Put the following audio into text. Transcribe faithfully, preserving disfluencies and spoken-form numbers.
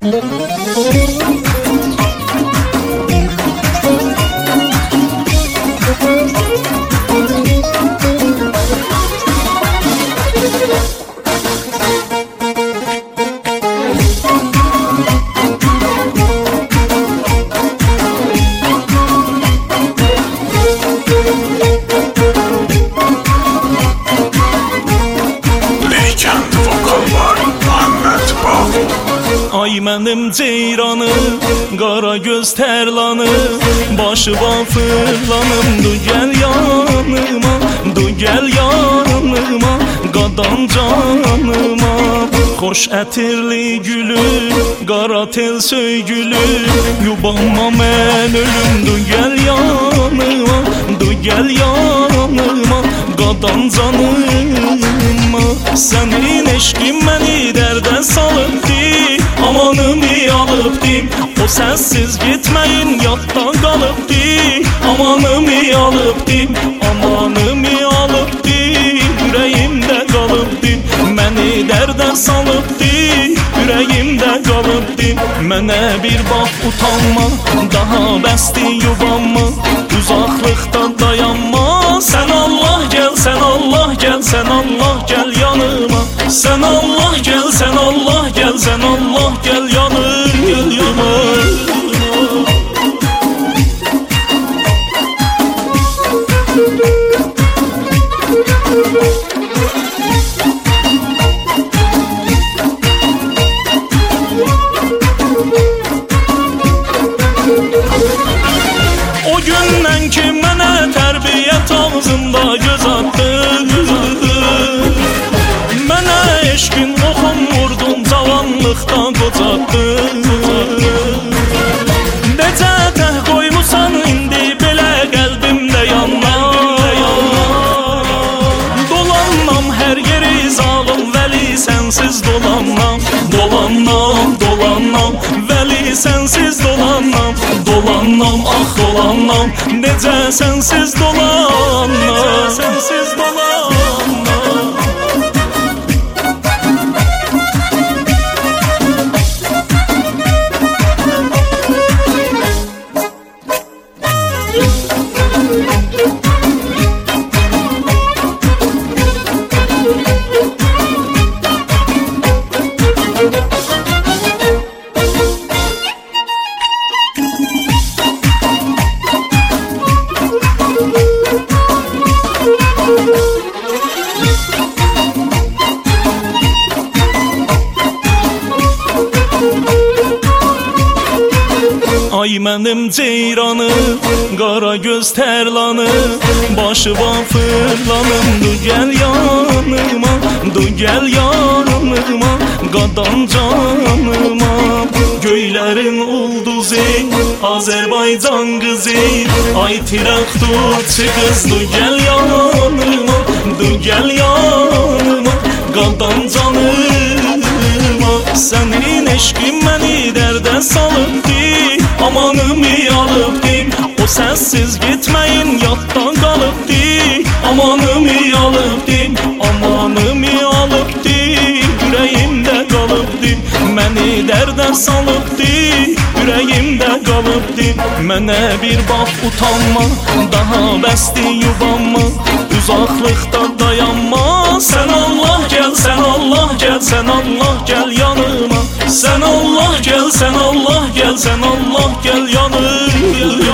Ay mənim ceyranım, qara göz tərlanım, başıma fırlanım. Du gəl yanıma, du gəl yanıma, qadan canıma. Xoş ətirli gülüm, qara tel söygülüm, yubanma mən ölüm. Du gəl yanıma, du gəl yanıma, qadan canıma. Sənin eşqin məni dərdə salıbdı, amanımı alıbdı. O sənsiz gitməyin yadda qalıbdı, amanımı alıbdı, amanımı alıbdı, ürəyimdə qalıbdı. Məni dərdə salıbdı, ürəyimdə qalıbdı. Mənə bir bax utanma, daha bəsdi yubanma, uzaqlıqda dayanma. Sən Allah gəl, sən Allah gəl, sən Allah gəl yanıma. Sən Allah gəl, sən Allah gəl, sən Allah gəl yanıma. O gündən ki mənə tərbiyyət ağzında göz attı, mənə eşqin oxun vurdun, cavanlıqda qocatdı. Necə təh qoymusan indi belə qəlbimdə yanlar, dolanmam hər yeri zalım vəli, sənsiz dolanmam, dolanmam, dolanmam vəli, sənsiz dolanmam, dolanmam, ah dolanmam, necə sənsiz dolanmam, necə sənsiz dolanmam. Ay mənim ceyranım, qara göz tərlanım, başıma fırlanım. Du gəl yanıma, du gəl yanıma, qadan canıma. Göylərin ulduzu, Azərbaycan qızı, ay tirakturçu qız. Du gəl yanıma, du gəl yanıma, qadan canıma. Sənin eşqin məni dərdə salıbdı, amanımı alıbdı. O sənsiz gitməyin yadda qalıbdı, amanımı alıbdı, amanımı alıbdı, ürəyimdə qalıbdı. Məni dərdə salıbdı, ürəyimdə qalıbdı. Mənə bir bax utanma, daha bəsdi yubanma, uzaqlıqda dayanma. Sən Allah gəl, sən Allah gəl, sən Allah gəl yanıma. Sən Allah gəl, sən Allah gəl, sən Allah gəl yanıma.